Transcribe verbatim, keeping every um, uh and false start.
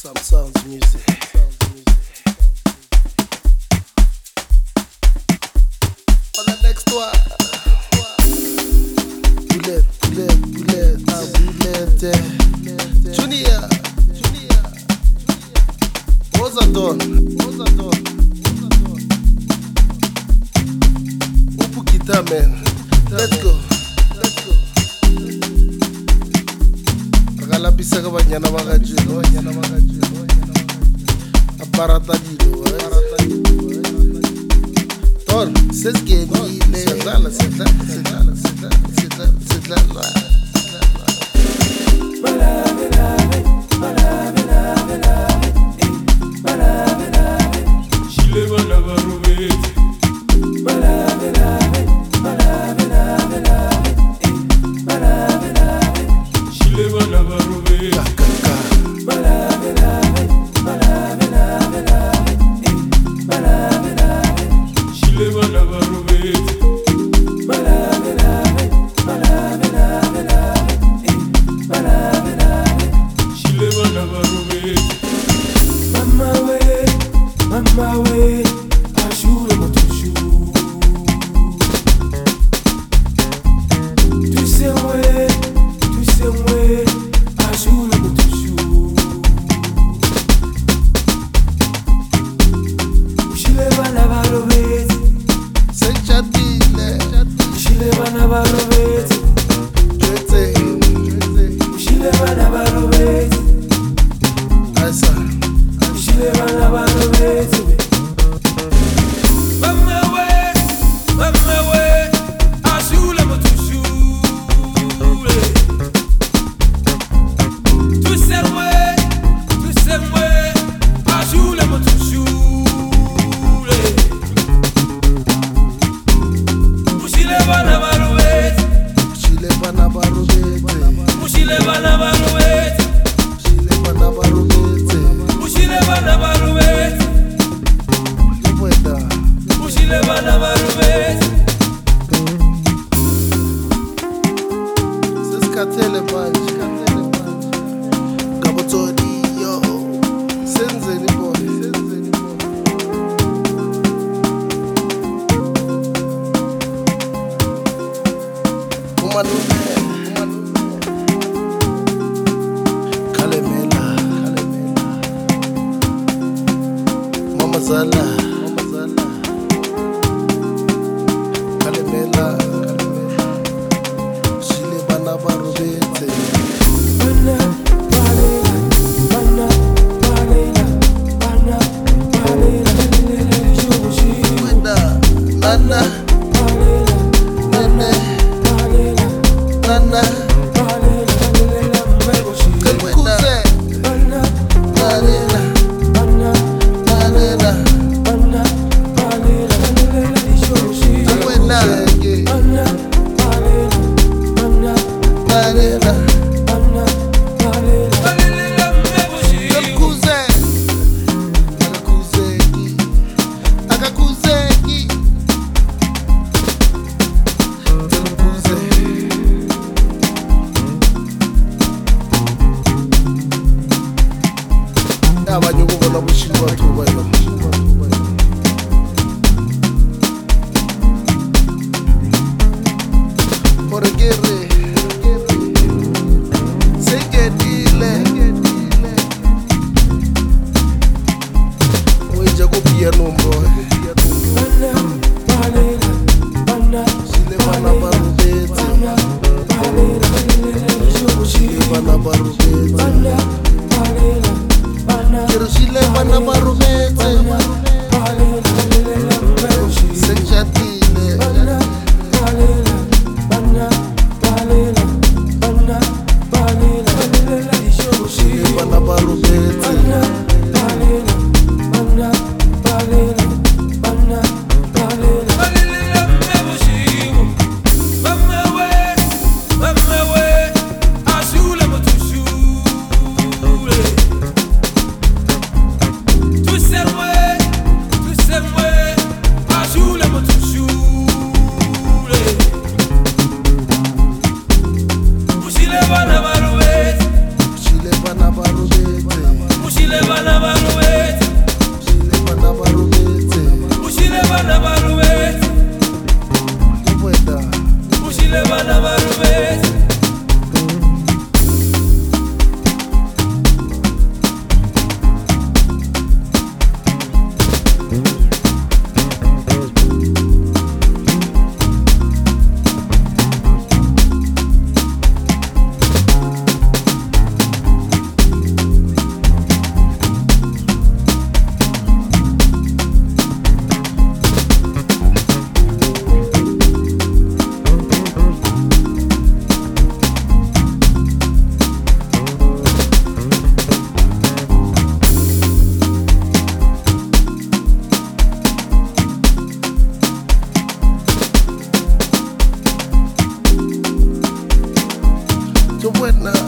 Some sounds music. On the next one. Bullet, bullet, bullet, ah, bullet. eh. Junior, Junior, Ozadon, Ozadon, Upu guitar man. Let's go, let's go. Akalapisa ka banyana ba kajeno, banyana ba kajeno, aparata dilo, Ton, ses gemile, sedala, sedala, sedala, sedala, sedala, sedala. Balave, lave, balave, lave, lave, balave, lave. Chile balava robete. Balave, lave, balave, lave, lave, balave, lave. Chile balava robete. Balave, lave, balave, lave, lave, balave, lave. Chile balava robete. Balave, lave, balave, lave, lave, balave, lave. Chile balava robete. Mama we, mama we, ashure motushu. Tu sais ouais, tu sais ouais, ashure motushu. Chile balava robete. Sejatile, Chile balava robete. Jete, Chile balava robete. Asa, Chile balava robete. Mama we, mama we, ashure motushu. Tu sais ouais, tu sais ouais, ashure motushu. Chile balava robete. Chile balava robete. Chile balava robete. Chile balava robete. Chile balava robete. Chile balava robete. Sesikhathele manje, sikhathele manje. Ngabotoni yo. Senzeni boy, senzeni boy. Umalume, umalume. Kalemela, kalemela. Mama Zala, mama Zala. Kalemela, kalemela. Chile balava robete. Bana, balela, bana, balela, bana, balela. Wenda, nana, balela, nana, balela, nana, balela, kuze, bana, balela, bana, balela, bana, balela. Wenda, bana, balela, bana, balela, bana, balela. Kuze, akakuzeki, akakuzeki. Kuze, wena